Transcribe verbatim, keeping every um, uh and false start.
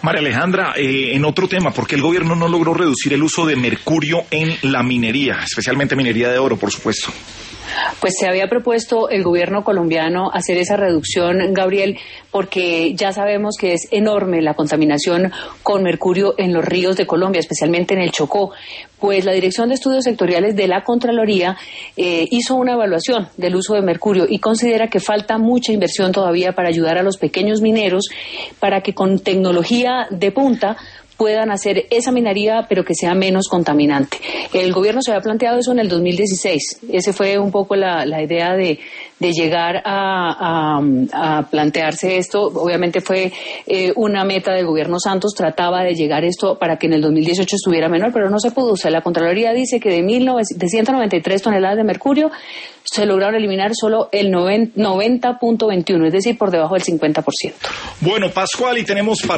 María Alejandra, eh, en otro tema, ¿por qué el gobierno no logró reducir el uso de mercurio en la minería, especialmente minería de oro, por supuesto? Pues se había propuesto el gobierno colombiano hacer esa reducción, Gabriel, porque ya sabemos que es enorme la contaminación con mercurio en los ríos de Colombia, especialmente en el Chocó. Pues la Dirección de Estudios Sectoriales de la Contraloría eh, hizo una evaluación del uso de mercurio y considera que falta mucha inversión todavía para ayudar a los pequeños mineros para que con tecnología de punta puedan hacer esa minería, pero que sea menos contaminante. El gobierno se había planteado eso en el dos mil dieciséis. Ese fue un poco la, la idea de, de llegar a, a, a plantearse esto. Obviamente fue eh, una meta del gobierno Santos, trataba de llegar esto para que en el dos mil dieciocho estuviera menor, pero no se pudo. O sea, la Contraloría dice que de, mil novecientos, de ciento noventa y tres toneladas de mercurio se lograron eliminar solo el noventa punto veintiuno, es decir, por debajo del cincuenta por ciento. Bueno, Pascual, y tenemos